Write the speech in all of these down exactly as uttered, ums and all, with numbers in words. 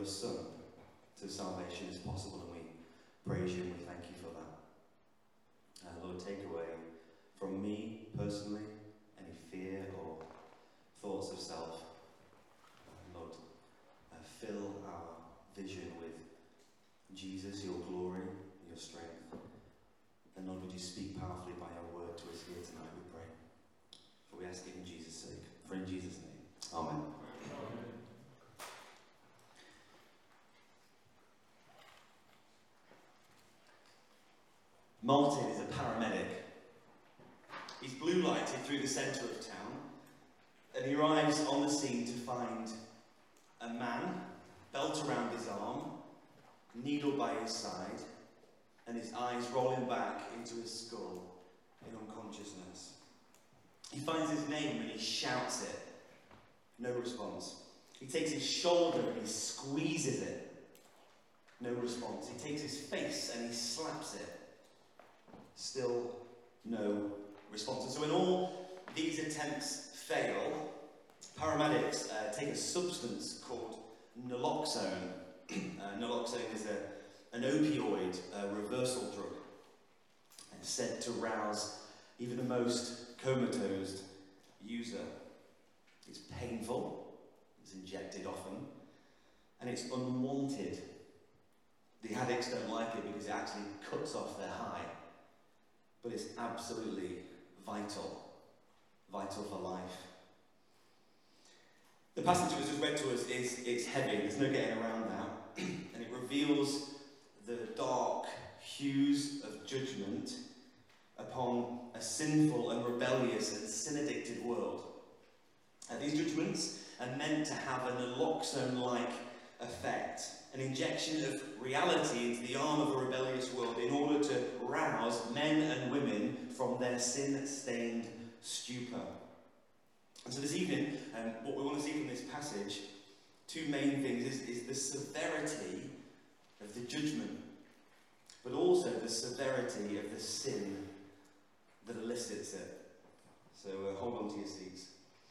your Son to salvation as possible, and we praise you and we thank you for that. Uh, Lord, take away from me personally any fear or thoughts of self. Uh, Lord, uh, fill our vision with Jesus, your glory, your strength. And Lord, would you speak powerfully by your word to us here tonight, we pray. For we ask it in Jesus' sake. For in Jesus' name. Amen. Amen. Martin is a paramedic. He's blue lighted through the centre of town, and he arrives on the scene to find a man, belt around his arm, needle by his side, and his eyes rolling back into his skull in unconsciousness. He finds his name and he shouts it. No response. He takes his shoulder and he squeezes it. No response. He takes his face and he slaps it. Still no response. And so when all these attempts fail, paramedics uh, take a substance called naloxone. uh, naloxone is a, an opioid uh, reversal drug. And said to rouse even the most comatose user. It's painful, it's injected often, and it's unwanted. The addicts don't like it because it actually cuts off their high, but it's absolutely vital, vital for life. The passage that was just read to us is it's heavy, there's no getting around now, and it reveals the dark hues of judgment upon a sinful and rebellious and sin-addicted world. Uh, these judgments are meant to have an naloxone-like effect, an injection of reality into the arm of a rebellious world in order to rouse men and women from their sin-stained stupor. And so this evening, um, what we want to see from this passage, two main things, is, is the severity of the judgment, but also the severity of the sin that elicits it. So uh, hold on to your seats.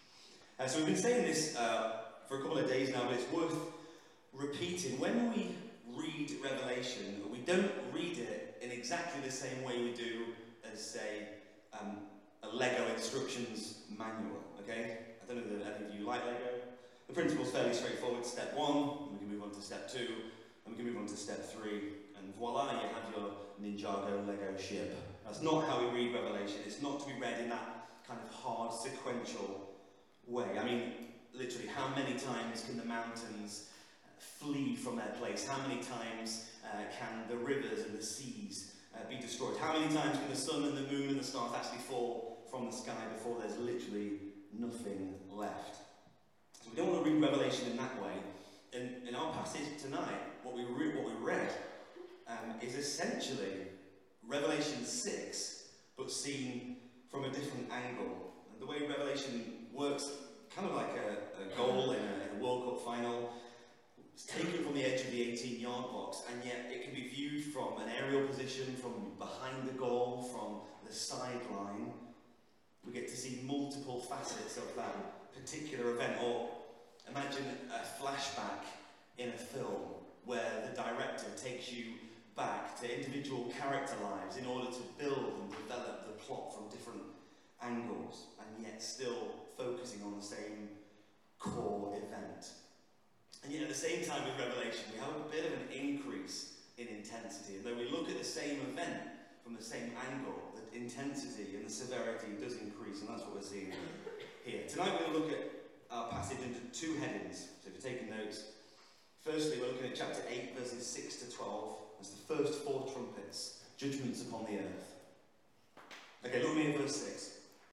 Uh, so we've been saying this uh, for a couple of days now, but it's worth repeating. When we read Revelation, we don't read it in exactly the same way we do as, say, um, a Lego instructions manual, okay? I don't know if any of you like Lego. The principle's fairly straightforward. Step one, we can move on to step two, and we can move on to step three, and voila, you have your Ninjago Lego ship. That's not how we read Revelation. It's not to be read in that kind of hard, sequential way. I mean, literally, how many times can the mountains flee from their place? How many times uh, can the rivers and the seas uh, be destroyed? How many times can the sun and the moon and the stars actually fall from the sky before there's literally nothing left? So we don't want to read Revelation in that way. In, in our passage tonight, what we, re- what we read um, is essentially Revelation six, but seen from a different angle. And the way Revelation works, kind of like a, a goal in a, in a World Cup final. It's taken from the edge of the eighteen-yard box, and yet it can be viewed from an aerial position, from behind the goal, from the sideline. We get to see multiple facets of that particular event. Or imagine a flashback in a film where the director takes you back to individual character lives in order to build and develop the plot from different angles, and yet still focusing on the same core event. And yet at the same time with Revelation, we have a bit of an increase in intensity. And though we look at the same event from the same angle, the intensity and the severity does increase, and that's what we're seeing here. Tonight we're going to look at our passage into two headings. So if you're taking notes, firstly we're looking at chapter eight, verses six to twelve. That's the first four trumpets, judgments upon the earth. Okay, look at me at verse six.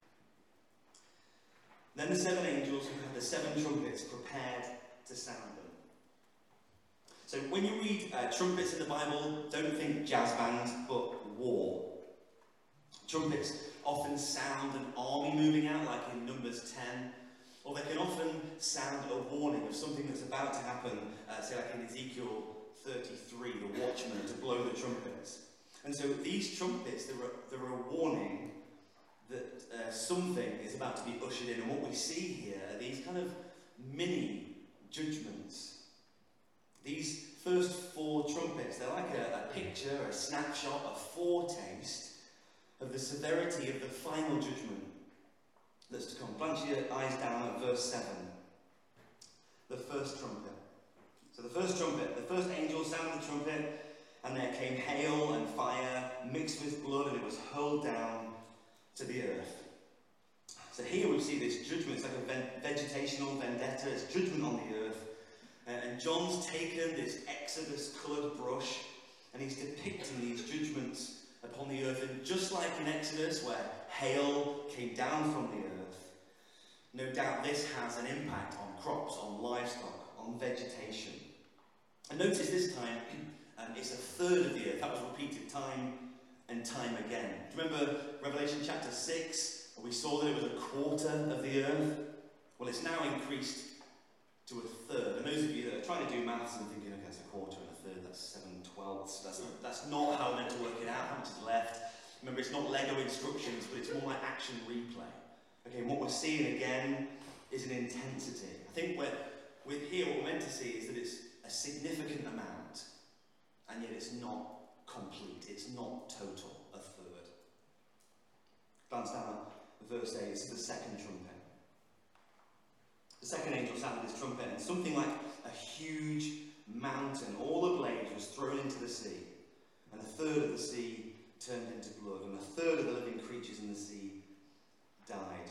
Then the seven angels who had the seven trumpets prepared to sound them. So when you read uh, trumpets in the Bible, don't think jazz band, but war. Trumpets often sound an army moving out, like in Numbers ten, or they can often sound a warning of something that's about to happen, uh, say like in Ezekiel thirty-three, the watchman to blow the trumpets. And so these trumpets, they're a, they're a warning that uh, something is about to be ushered in. And what we see here are these kind of mini judgments. These first four trumpets, they're like a, a picture, a snapshot, a foretaste of the severity of the final judgment that's to come. Glance your eyes down at verse seven. The first trumpet. So the first trumpet, the first angel sounded the trumpet, and there came hail and fire mixed with blood, and it was hurled down to the earth. So here we see this judgment. It's like a vegetational vendetta. It's judgment on the earth. Uh, and John's taken this Exodus-coloured brush, and he's depicting these judgments upon the earth. And just like in Exodus, where hail came down from the earth, no doubt this has an impact on crops, on livestock, on vegetation. And notice this time, um, it's a third of the earth. That was repeated time and time again. Do you remember Revelation chapter six, where we saw that it was a quarter of the earth? Well, it's now increased to a third. And those of you that are trying to do maths and thinking, okay, that's a quarter and a third, that's seven twelfths. That's, that's not how we're meant to work it out, how much is left. Remember, it's not Lego instructions, but it's more like action replay. Okay, and what we're seeing again is an intensity. I think we're, with here, what we're meant to see is that it's a significant amount, and yet it's not complete, it's not total, a third. Glance down at verse eight, it's the second trumpet. The second angel sounded his trumpet, and something like a huge mountain, all ablaze, was thrown into the sea, and a third of the sea turned into blood, and a third of the living creatures in the sea died.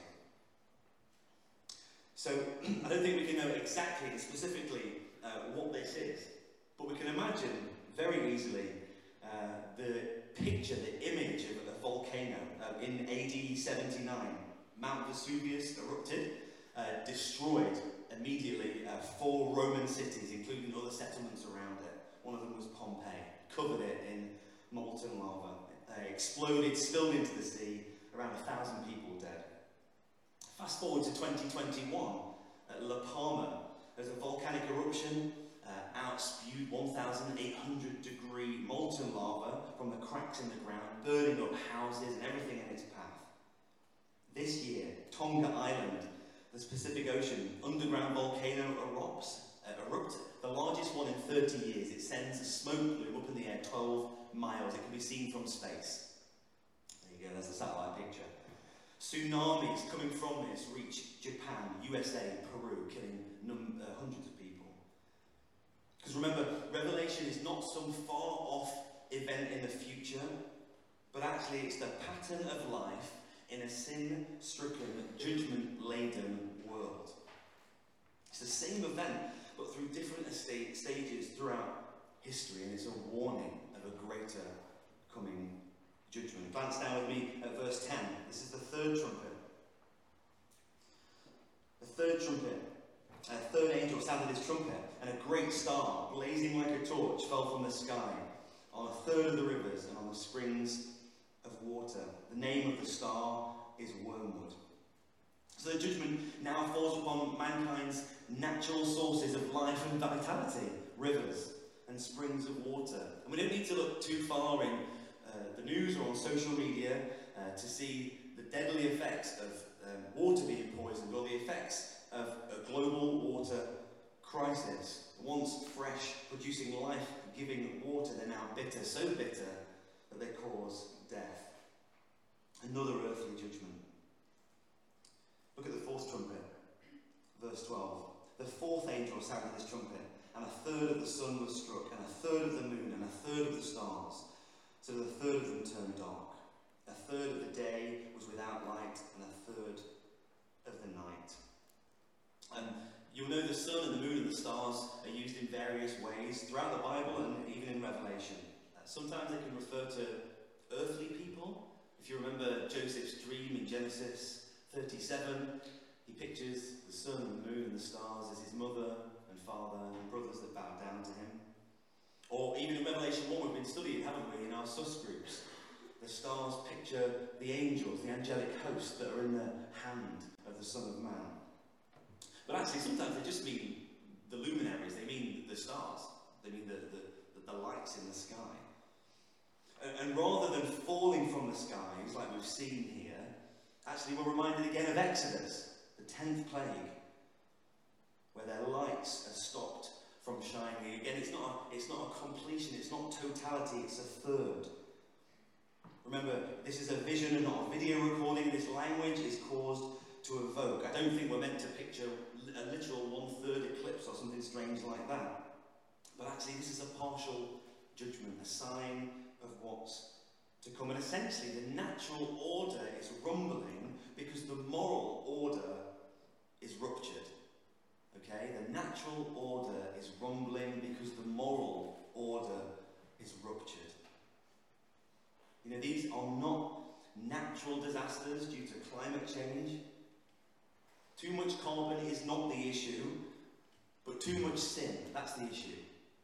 So, I don't think we can know exactly and specifically uh, what this is, but we can imagine very easily uh, the picture, the image of a volcano uh, in A D seventy-nine. Mount Vesuvius erupted, uh, destroyed immediately uh, four Roman cities, including other settlements around it. One of them was Pompeii, covered it in molten lava, uh, exploded, spilled into the sea, around a thousand people dead. Fast forward to twenty twenty-one, at La Palma, there's a volcanic eruption, uh, out spewed one thousand eight hundred degree molten lava from the cracks in the ground, burning up houses and everything in its path. This year, Tonga Island, the Pacific Ocean, underground volcano erupts, uh, erupted, the largest one in thirty years. It sends a smoke plume up in the air twelve miles. It can be seen from space. There you go, there's a satellite picture. Tsunamis coming from this reach Japan, U S A, Peru, killing num uh, hundreds of people. Because remember, Revelation is not some far-off event in the future, but actually it's the pattern of life in a sin-stricken, judgment-laden world. It's the same event, but through different estate stages throughout history, and it's a warning of a greater coming judgment. Glance down with me at verse ten. This is the third trumpet. The third trumpet. A third angel sounded his trumpet, and a great star, blazing like a torch, fell from the sky on a third of the rivers and on the springs of water. The name of the star is Wormwood. So the judgment now falls upon mankind's natural sources of life and vitality, rivers and springs of water. And we don't need to look too far in uh, the news or on social media uh, to see the deadly effects of um, water being poisoned, or the effects of a global water crisis. Once fresh, producing life-giving water, they're now bitter, so bitter that they cause death. Another earthly judgment. Look at the fourth trumpet, verse twelve. The fourth angel sounded his trumpet, and a third of the sun was struck, and a third of the moon, and a third of the stars. So the third of them turned dark. A third of the day was without light, and a third of the night. And you'll know the sun and the moon and the stars are used in various ways throughout the Bible and even in Revelation. Uh, sometimes they can refer to earthly people. If you remember Joseph's dream in Genesis thirty-seven, he pictures the sun and the moon and the stars as his mother and father and brothers that bow down to him. Or even in Revelation one, we've been studying, haven't we, in our sus groups. The stars picture the angels, the angelic hosts that are in the hand of the Son of Man. But actually, sometimes they just mean the luminaries, they mean the stars, they mean the, the, the lights in the sky. And, and rather than falling from the skies, like we've seen here, actually we're reminded again of Exodus, the tenth plague, where their lights are stopped from shining. Again, it's It's not totality, it's a third. Remember, this is a vision and not a video recording. This language is caused to evoke. I don't think we're meant to picture a literal one-third eclipse or something strange like that. But actually, this is a partial judgment, a sign of what's to come. And essentially, the natural order is rumbling because the moral order is ruptured. Okay? The natural order is rumbling because the moral order is ruptured. You know, these are not natural disasters due to climate change. Too much carbon is not the issue, but too much sin, that's the issue.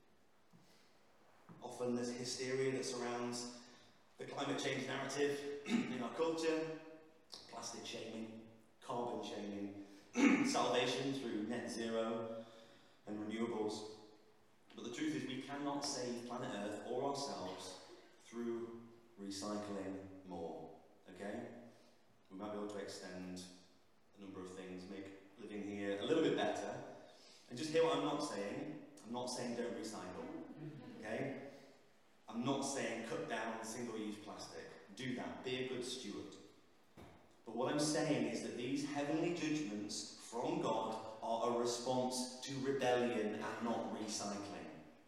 Often there's hysteria that surrounds the climate change narrative in our culture. Plastic shaming, carbon shaming, salvation through net zero and renewables. But the truth is we cannot save planet Earth or ourselves through recycling more, okay? We might be able to extend a number of things, make living here a little bit better. And just hear what I'm not saying. I'm not saying don't recycle, okay? I'm not saying cut down on single-use plastic. Do that. Be a good steward. But what I'm saying is that these heavenly judgments from God are a response to rebellion and not recycling.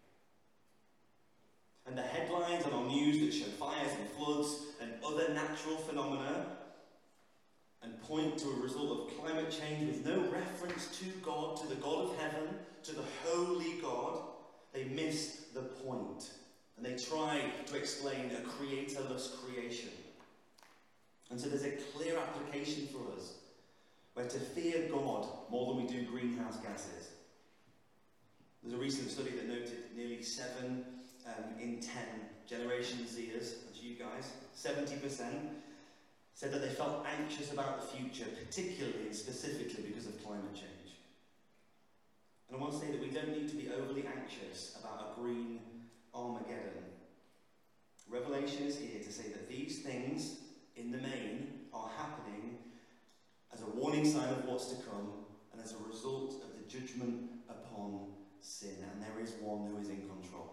And the headlines on our news that show fires and floods and other natural phenomena and point to a result of climate change with no reference to God, to the God of heaven, to the holy God, they miss the point. And they try to explain a creatorless creation. And so there's a clear application for us. We're to fear God more than we do greenhouse gases. There's a recent study that noted nearly seven um, in ten Generation Zers, that's you guys, seventy percent, said that they felt anxious about the future, particularly and specifically because of climate change. And I want to say that we don't need to be overly anxious about a green Armageddon. Revelation is here to say that these things, in the main, are happening as a warning sign of what's to come and as a result of the judgment upon sin. And there is one who is in control.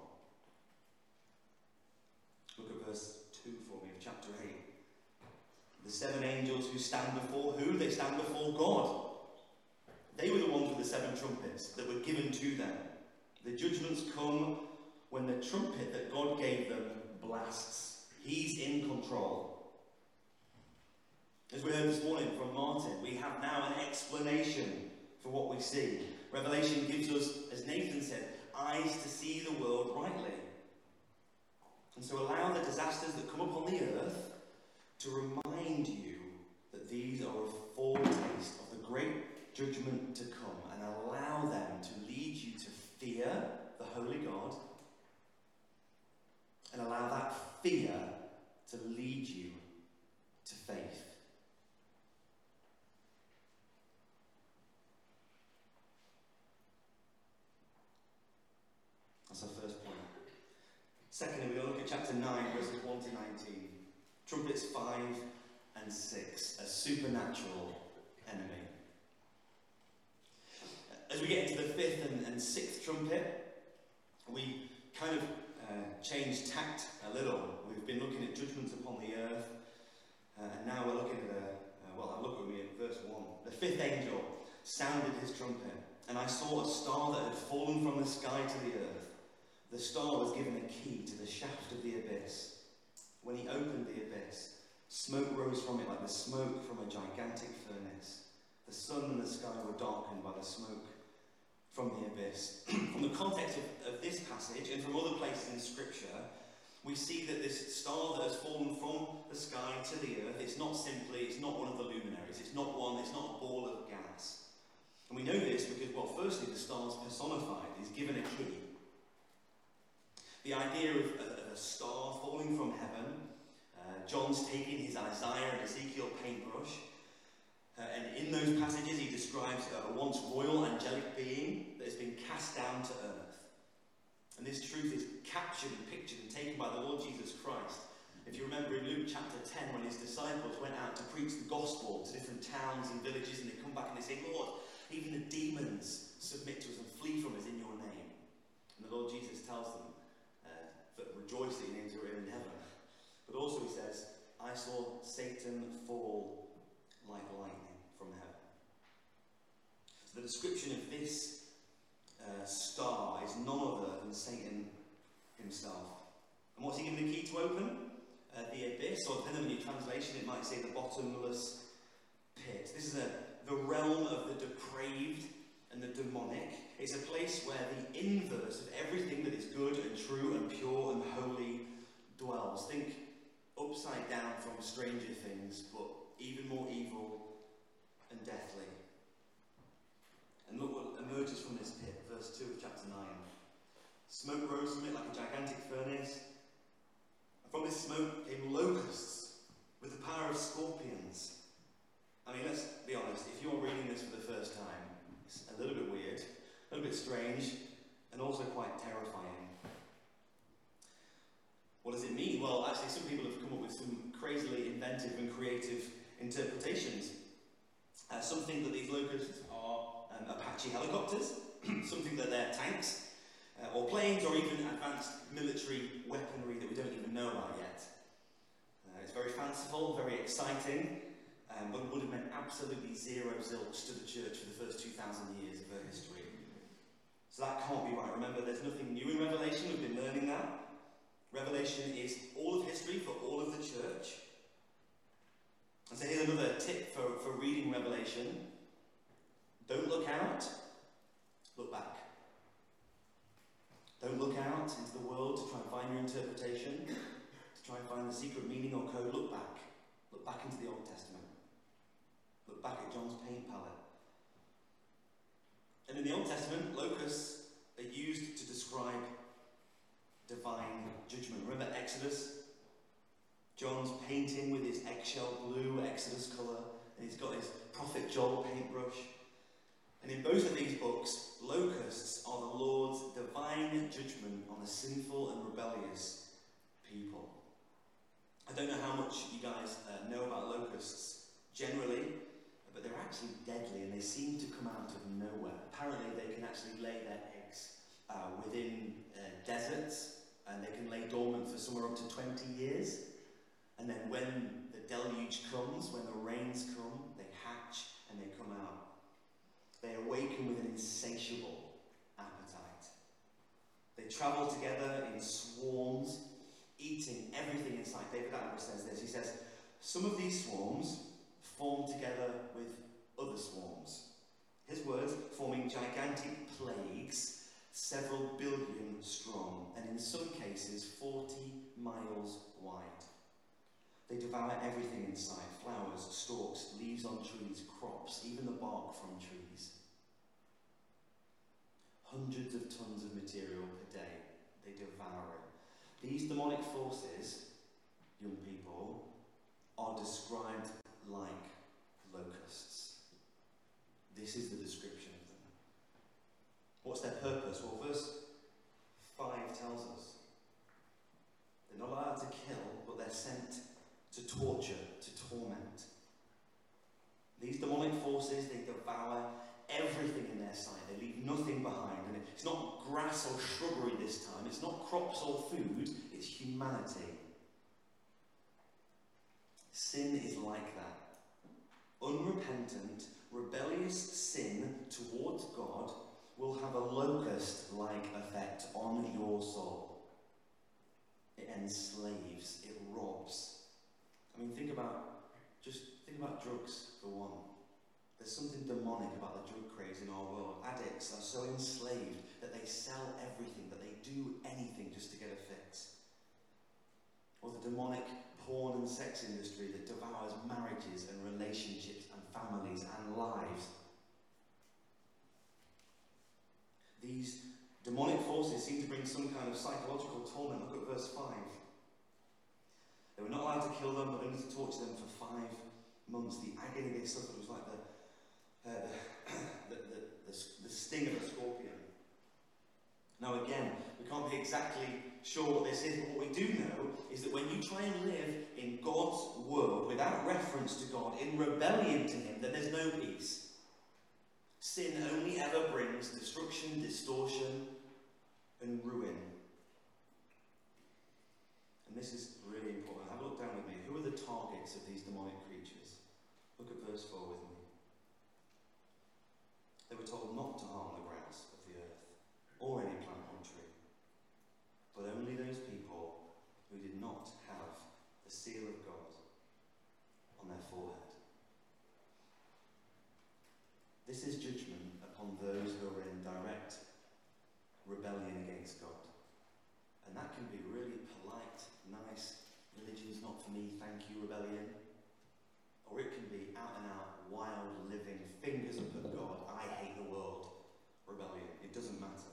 Look at verse two for me of chapter eight. The seven angels who stand before who? They stand before God. They were the ones with the seven trumpets that were given to them. The judgments come when the trumpet that God gave them blasts. He's in control. As we heard this morning from Martin, we have now an explanation for what we see. Revelation gives us, as Nathan said, eyes to see the world rightly. And so allow the disasters that come upon the earth to remind you that these are a foretaste of the great judgment to come, and allow them to lead you to fear the holy God, and allow that fear to lead you to faith. That's our first point. Secondly, we're going to look at chapter nine, verses one to nineteen. Trumpets five and six, a supernatural enemy. As we get into the fifth and, and sixth trumpet, we kind of uh, change tact a little. We've been looking at judgments upon the earth, uh, and now we're looking at, a, uh, well, I'll look with me at verse one. The fifth angel sounded his trumpet, and I saw a star that had fallen from the sky to the earth. The star was given a key to the shaft of the abyss. When he opened the abyss, smoke rose from it like the smoke from a gigantic furnace. The sun and the sky were darkened by the smoke from the abyss. From the context of, of this passage and from other places in Scripture, we see that this star that has fallen from the sky to the earth, it's not simply, it's not one of the luminaries, it's not one, it's not a ball of gas. And we know this because, well, firstly, the star's personified, he's given a key. The idea of a, a star falling from heaven, uh, John's taking his Isaiah and Ezekiel paintbrush, uh, and in those passages he describes a once royal angelic being that has been cast down to earth. And this truth is captured and pictured and taken by the Lord Jesus Christ. If you remember in Luke chapter ten, when his disciples went out to preach the gospel to different towns and villages, and they come back and they say, Lord, even the demons submit to us and flee from us in your name. And the Lord Jesus tells them, uh, for, himself. And what's he given the key to open? Uh, the abyss, or depending on your translation, it might say the bottomless pit. This is a, the realm of the depraved and the demonic. It's a place where the inverse of everything that is good and true and pure and holy dwells. Think upside down from Stranger Things, but even more evil and deathly. And look what emerges from this pit, verse two of chapter nine. Smoke rose from it like a gigantic furnace, and from this smoke came locusts with the power of scorpions. I mean, let's be honest, if you're reading this for the first time, it's a little bit weird, a little bit strange, and also quite terrifying. What does it mean? Well, actually, some people have come up with some crazily inventive and creative interpretations. Uh, some think that these locusts are um, Apache helicopters, some think that they're tanks, uh, or planes, or even advanced military weaponry that we don't even know about yet. Uh, it's very fanciful, very exciting, um, but would have meant absolutely zero zilch to the church for the first two thousand years of her history. So that can't be right. Remember, there's nothing new in Revelation, we've been learning that. Revelation is all of history for all of the church. And so here's another tip for, for reading Revelation. Don't look out, look back. Don't look out into the world to try and find your interpretation, to try and find the secret meaning or code. Look back. Look back into the Old Testament. Look back at John's paint palette. And in the Old Testament, locusts are used to describe divine judgment. Remember Exodus? John's painting with his eggshell blue Exodus colour, and he's got his prophet Joel paintbrush. And in both of these books, locusts are the Lord's divine judgment on a sinful and rebellious people. I don't know how much you guys uh, know about locusts generally, but they're actually deadly and they seem to come out of nowhere. Apparently they can actually lay their eggs uh, within uh, deserts, and they can lay dormant for somewhere up to twenty years. And then when the deluge comes, when the rains come, they hatch and they come out. They awaken with an insatiable appetite. They travel together in swarms, eating everything in sight. David Attenborough says this. He says, some of these swarms form together with other swarms. His words, forming gigantic plagues, several billion strong, and in some cases forty miles wide. They devour everything in sight, flowers, stalks, leaves on trees, crops, even the bark from trees. Hundreds of tons of material per day, they devour it. These demonic forces, young people, are described like locusts. This is the description of them. What's their purpose? Well, verse five tells us. They're not allowed to kill, but they're sent to torture, to torment. These demonic forces, they devour everything in their sight. They leave nothing behind. And it's not grass or shrubbery this time. It's not crops or food. It's humanity. Sin is like that. Unrepentant, rebellious sin towards God will have a locust-like effect on your soul. It enslaves, it robs. I mean, think about, just think about drugs for one. There's something demonic about the drug craze in our world. Addicts are so enslaved that they sell everything, that they do anything just to get a fix. Or the demonic porn and sex industry that devours marriages and relationships and families and lives. These demonic forces seem to bring some kind of psychological torment. Look at verse five. They were not allowed to kill them, but only to torture them for five months. The agony they suffered was like the, uh, the, the, the, the, the sting of a scorpion. Now again, we can't be exactly sure what this is, but what we do know is that when you try and live in God's world without reference to God, in rebellion to Him, then there's no peace. Sin only ever brings destruction, distortion, and ruin. And this is really important. Have a look down with me. Who are the targets of these demonic creatures? Look at verse four with me. They were told not to harm the grass of the earth, or any plant or tree, but only those against God. And that can be really polite, nice, religion's not for me, thank you rebellion. Or it can be out and out, wild, living, fingers up at God, I hate the world rebellion. It doesn't matter.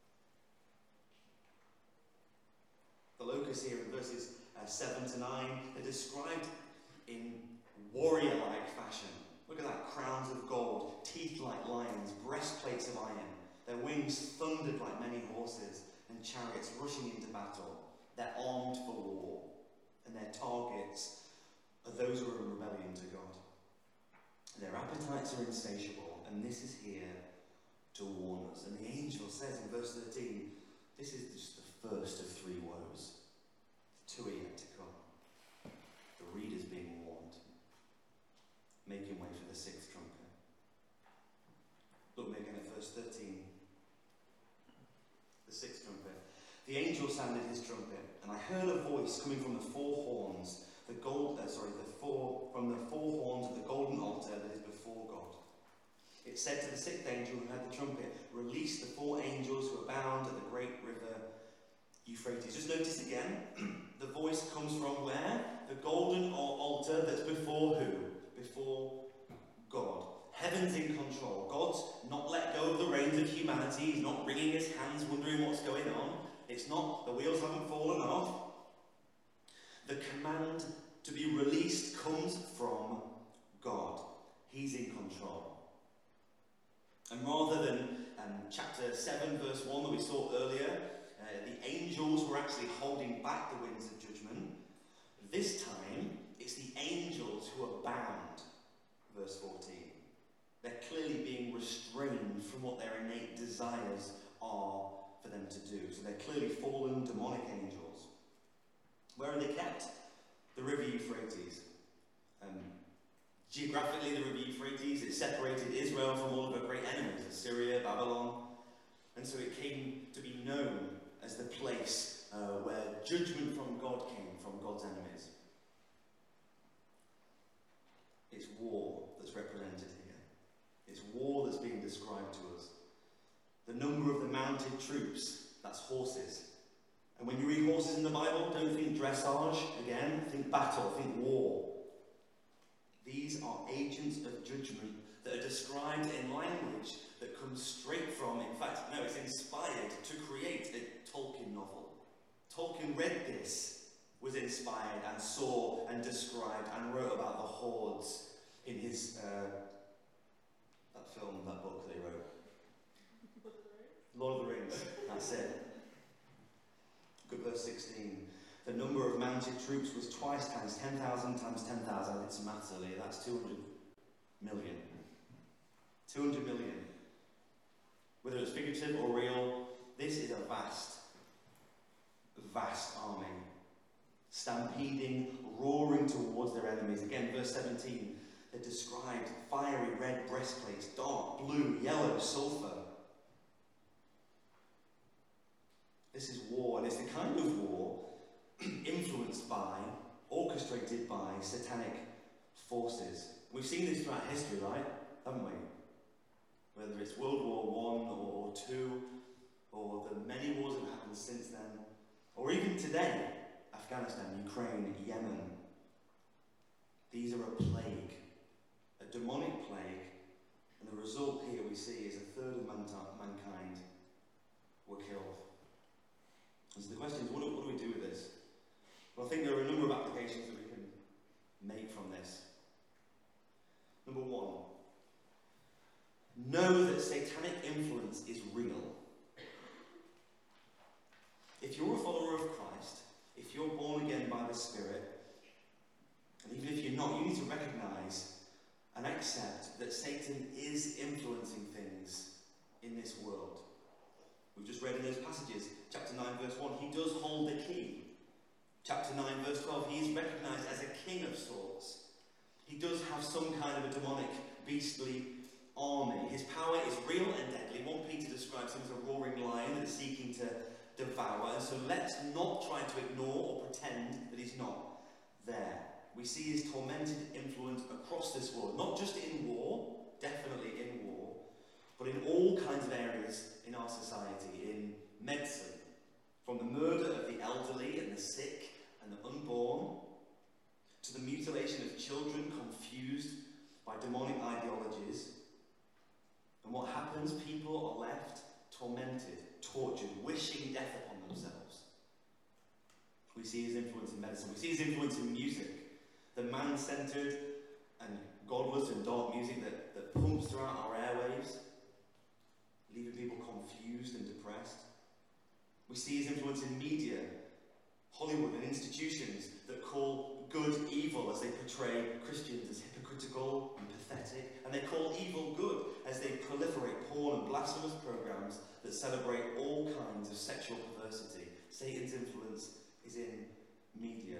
The locusts here in verses uh, seven to nine are described in warrior-like fashion. Look at that, crowns of gold, teeth like lions, breastplates of iron. Their wings thundered like many horses, and chariots rushing into battle. They're armed for war, and their targets are those who are in rebellion to God. Their appetites are insatiable, and this is here to warn us. And the angel says in verse thirteen, this is just the first of three woes. Two are yet to come. The reader's being warned, making way for the sixth trumpet. Look again at verse thirteen. The sixth trumpet. The angel sounded his trumpet, and I heard a voice coming from the four horns, the gold, uh, sorry, the four from the four horns of the golden altar that is before God. It said to the sixth angel who had the trumpet, release the four angels who are bound at the great river Euphrates. Just notice again, the voice comes from where? The golden altar that's before who? Before God. Heaven's in control. God's not let go of the reins of humanity. He's not wringing his hands, wondering what's going on. It's not, the wheels haven't fallen off. The command to be released comes from God. He's in control. And rather than um, chapter seven, verse one that we saw earlier, uh, the angels were actually holding back the winds of judgment. This time, it's the angels who are bound. Verse fourteen. They're clearly being restrained from what their innate desires are for them to do. So they're clearly fallen demonic angels. Where are they kept? The river Euphrates. Um, geographically, the river Euphrates, it separated Israel from all of her great enemies, Assyria, Babylon. And so it came to be known as the place uh, where judgment from God came, from God's enemies. It's war that's represented here. It's war that's being described to us. The number of the mounted troops, that's horses. And when you read horses in the Bible, don't think dressage again, think battle, think war. These are agents of judgment that are described in language that comes straight from, in fact, no, it's inspired to create a Tolkien novel. Tolkien read this, was inspired and saw and described and wrote about the hordes in his, uh, that film, that book that he wrote. Lord of the Rings, that's it. Good verse sixteen. The number of mounted troops was twice times ten thousand times ten thousand. I did some maths earlier, that's two hundred million. two hundred million. Whether it's figurative or real, this is a vast, vast army. Stampeding, roaring towards their enemies. Again, verse seventeen, they're described fiery red breastplates, dark blue, yellow, sulphur. This is war, and it's the kind of war influenced by, orchestrated by satanic forces. We've seen this throughout history, right? Haven't we? Whether it's World War One or Two, or the many wars that have happened since then, or even today, Afghanistan, Ukraine, Yemen. These are a plague, a demonic plague, and the result here we see is a third of mankind were killed. And so the question is, what do, what do we do with this? Well, I think there are a number of applications that we can make from this. Number one, know that satanic influence is real. If you're a follower of Christ, if you're born again by the Spirit, and even if you're not, you need to recognize and accept that Satan is influencing things in this world. We've just read in those passages, chapter nine, verse one, he does hold the key. Chapter nine, verse twelve, he is recognized as a king of sorts. He does have some kind of a demonic, beastly army. His power is real and deadly. First Peter describes him as a roaring lion that is seeking to devour. And so let's not try to ignore or pretend that he's not there. We see his tormented influence across this world, not just in war, definitely in war, but in all kinds of areas in our society, in medicine, demonic ideologies. And what happens? People are left tormented, tortured, wishing death upon themselves. We see his influence in medicine. We see his influence in music. The man-centered and godless and dark music that, that pumps throughout our airwaves, leaving people confused and depressed. We see his influence in media, Hollywood and institutions that call good evil as they portray Christians as hypocritical and pathetic, and they call evil good as they proliferate porn and blasphemous programs that celebrate all kinds of sexual perversity. Satan's influence is in media.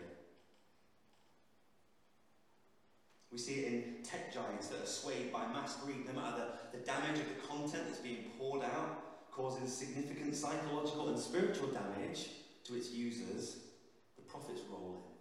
We see it in tech giants that are swayed by mass greed. No matter the, the damage of the content that's being poured out causes significant psychological and spiritual damage to its users, the profits roll in.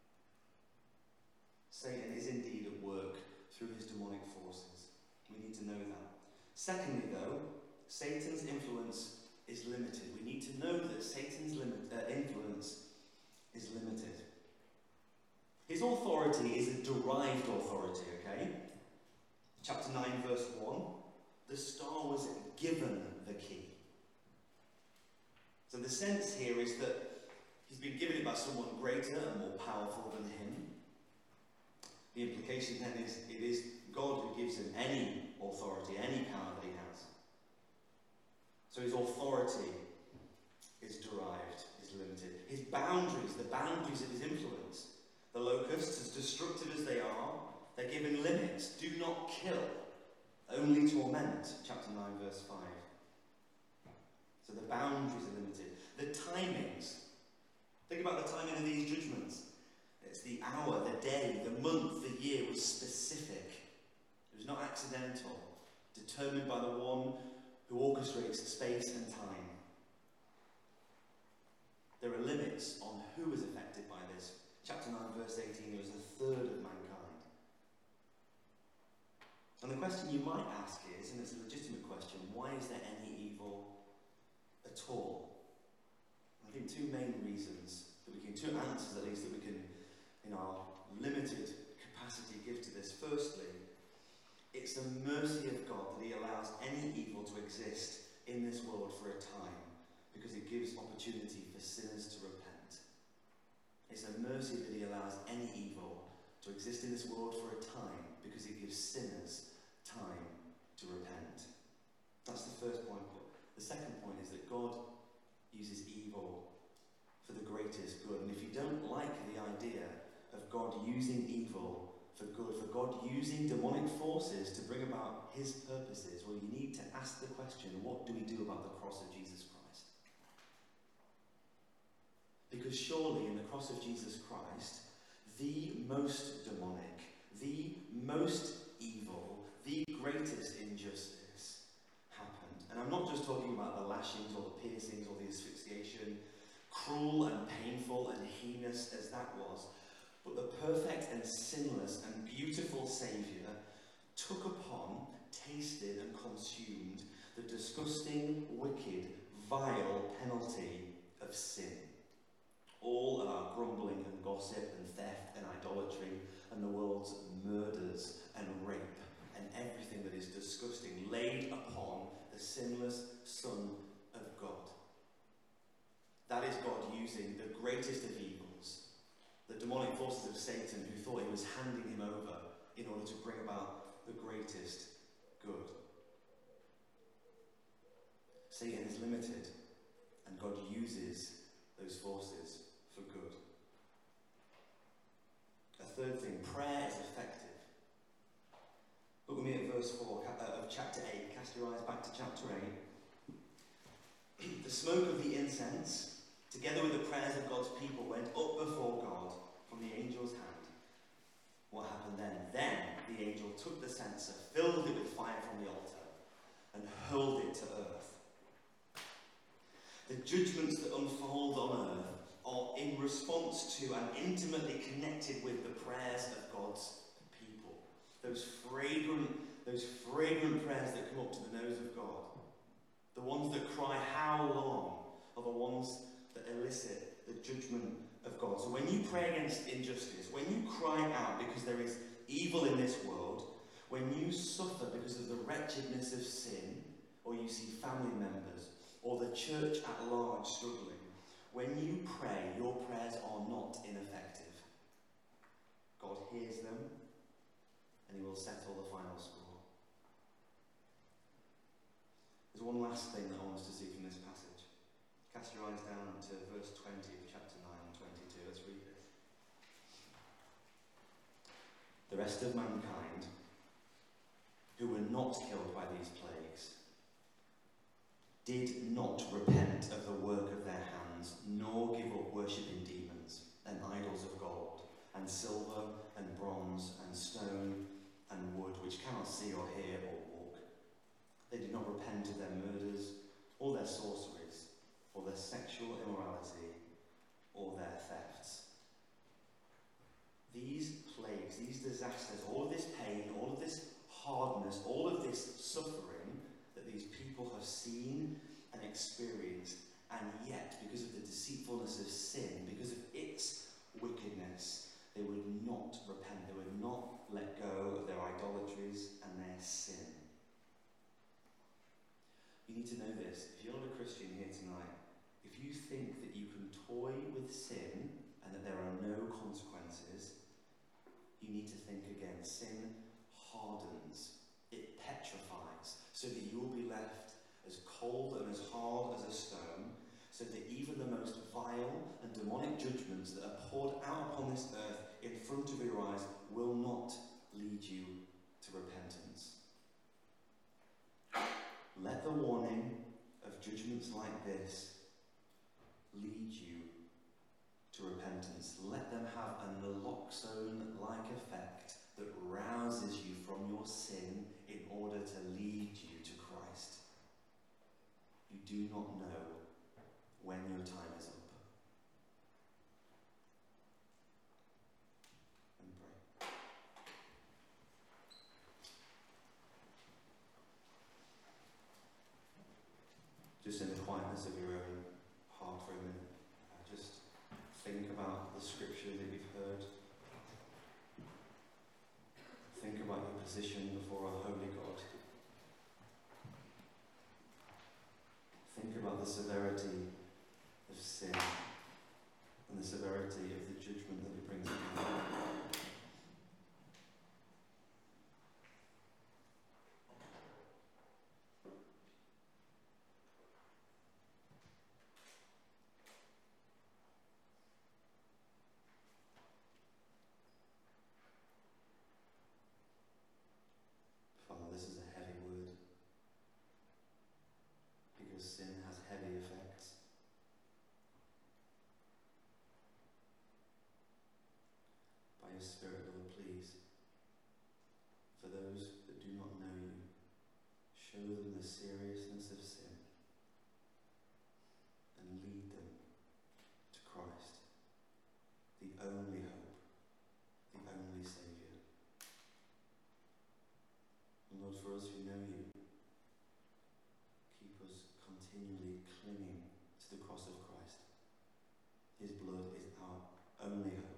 Satan is indeed at work through his demonic forces. We need to know that. Secondly, though, Satan's influence is limited. We need to know that Satan's limit, uh, influence is limited. His authority is a derived authority, okay? Chapter nine, verse one. The star was given the key. So the sense here is that he's been given it by someone greater and more powerful than him. The implication then is it is God who gives him any authority, any power that he has. So his authority is derived, is limited. His boundaries, the boundaries of his influence, the locusts, as destructive as they are, they're given limits. Do not kill, only torment. Chapter nine, verse five. So the boundaries are limited. The timings. Think about the timing of these judgments. It's the hour, the day, the month, the year was specific. It was not accidental. Determined by the one who orchestrates space and time. There are limits on who is affected by this. Chapter nine, verse eighteen, it was a third of mankind. And the question you might ask is, and it's a legitimate question, why is there any evil at all? I think two main reasons, that we can, two answers at least, that we can, in our limited capacity, give to this. Firstly, it's the mercy of God that he allows any evil to exist in this world for a time, because it gives opportunity for sinners to repent. It's a mercy that he allows any evil to exist in this world for a time, because it gives sinners time to repent. That's the first point. The second point is that God uses evil for the greatest good. And if you don't like the idea of God using evil for good, for God using demonic forces to bring about his purposes, well, you need to ask the question, what do we do about the cross of Jesus Christ? Because surely in the cross of Jesus Christ, the most demonic, the most evil, the greatest injustice happened. And I'm not just talking about the lashings or the piercings or the asphyxiation, cruel and painful and heinous as that was, but the perfect and sinless and beautiful Saviour took upon, tasted and consumed the disgusting, wicked, vile penalty of sin. All of our grumbling and gossip and theft and idolatry and the world's murders and rape and everything that is disgusting laid upon the sinless Son of God. That is God using the greatest of evils, the demonic forces of Satan, who thought he was handing him over in order to bring about the greatest good. Satan is limited, and God uses those forces for good. A third thing, prayer is effective. Look with me at verse four of chapter eight. Cast your eyes back to chapter eight. The smoke of the incense, together with the prayers of God's people, went up before God from the angel's hand. What happened then? Then the angel took the censer, filled it with fire from the altar, and hurled it to earth. The judgments that unfold on earth are in response to and intimately connected with the prayers of God's people. Those fragrant, those fragrant prayers that come up to the nose of God. The ones that cry, how long, are the ones that elicit the judgment of God. So when you pray against injustice, when you cry out because there is evil in this world, when suffer because of the wretchedness of sin, or you see family members, or the church at large struggling, when you pray, your prayers are not ineffective. God hears them, and he will settle the final score. There's one last thing that I want us to see from this passage. Cast your eyes down to verse twenty of chapter nine, twenty-two. Let's read it. The rest of mankind, who were not killed by these plagues, did not repent of the work of their hands, nor give up worshipping demons and idols of gold, and silver, and bronze, and stone, and wood, which cannot see or hear or walk. They did not repent of their murders, or their sorceries, or their sexual immorality, or their thefts. These plagues, these disasters, all of this pain, all of this hardness, all of this suffering that these people have seen and experienced, and yet, because of the deceitfulness of sin, because of its wickedness, they would not repent, they would not let go of their idolatries and their sin. You need to know this. If you're not a Christian here tonight, if you think that you can toy with sin and that there are no consequences, you need to think again. Sin hardens, it petrifies, so that you will be left as cold and as hard as a stone, so that even the most vile and demonic judgments that are poured out upon this earth in front of your eyes will not lead you to repentance. Let the warning of judgments like this lead you to repentance. Let them have a naloxone-like effect that rouses you from your sin in order to lead you to Christ. You do not know when your time is up. And pray. Just in the quietness of your own heart for a minute, just think about the scripture that you've heard. Think about your position before a holy God. Think about the severity of sin and the severity of the judgment that it brings about. Father, this is a heavy word, because sin has heavy effects. By your Spirit, Lord, please, for those that do not know you, show them the seriousness of sin and lead them to Christ, the only hope, the only Saviour. And Lord, for us who know you, keep us continually clinging to the cross of Christ. His blood is our only hope.